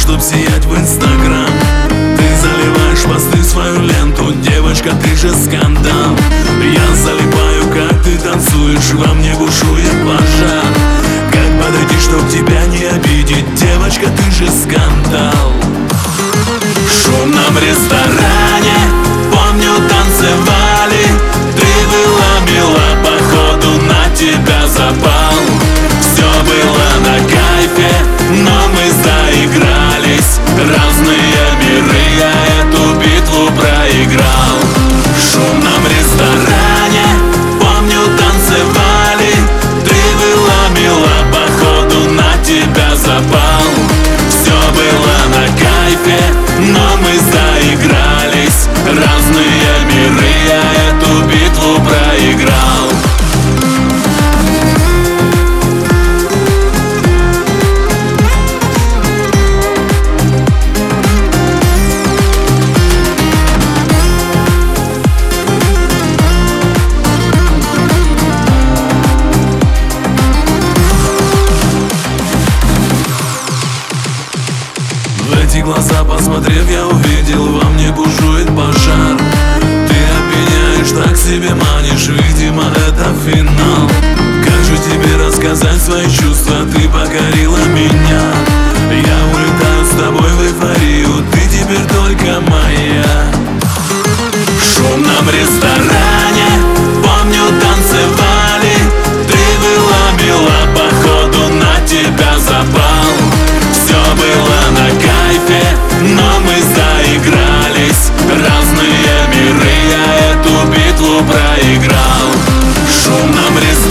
чтоб сиять в Инстаграм. Ты заливаешь посты, свою ленту, девочка, ты же скандал. Я залипаю, как ты танцуешь, во мне бушует пожар. Как подойти, чтоб тебя не обидеть, девочка, ты же скандал. В шумном ресторане, помню, танцевали. Ты была мила, походу на тебя запал. Все было на кайфе, но мы заигрались. Разные миры, я эту битву проиграл. В шумном ресторане, помню, танцевали. Ты была мила, походу на тебя запал. Все было на кайфе, но мы заигрались. Разные миры, я эту битву проиграл. В эти глаза посмотрев, я увидел, во мне бушует пожар. Ты опьяняешь, так себе манишь, видимо, это финал. Как же тебе рассказать свои чувства, ты покорила меня. Я улетаю с тобой в эйфорию, ты теперь только моя. В шумном ресторане, помню, танцевали. Ты была мила, походу на тебя запал. Все было на кайфе, но мы заигрались. Разные миры, я эту битву проиграл. В шумном ресторане,